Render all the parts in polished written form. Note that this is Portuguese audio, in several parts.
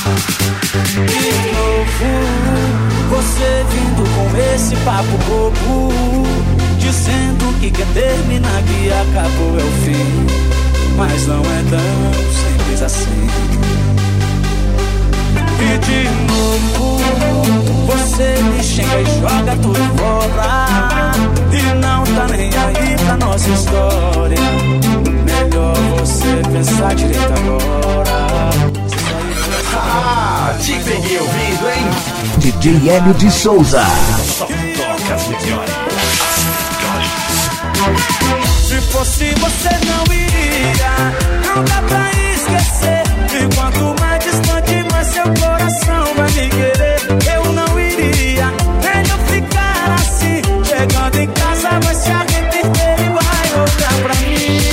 De novo, você vindo com esse papo bobo, dizendo que quer terminar, que acabou é o fim. Mas não é tão simples assim. E de novo, você me xinga e joga tudo fora, e não tá nem aí pra nossa história. Melhor você pensar direito agora. Te peguei ouvindo, hein? DJ Hélio de Souza. Só toca as melhores. Se fosse você não iria, não dá pra esquecer. E quanto mais distante, mais seu coração vai me querer. Eu não iria, melhor ficar assim. Chegando em casa vai se arrepender e vai voltar pra mim.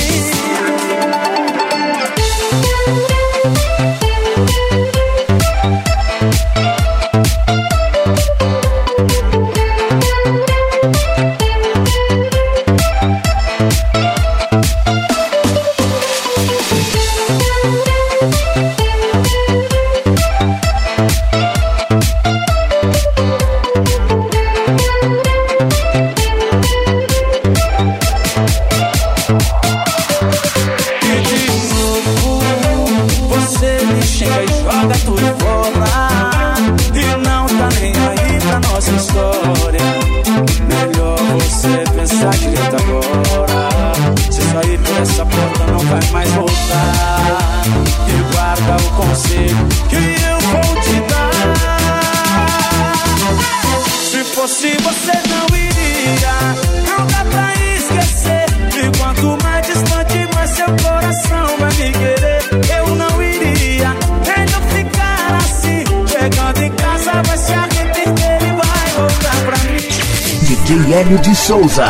DJ Hélio de Souza.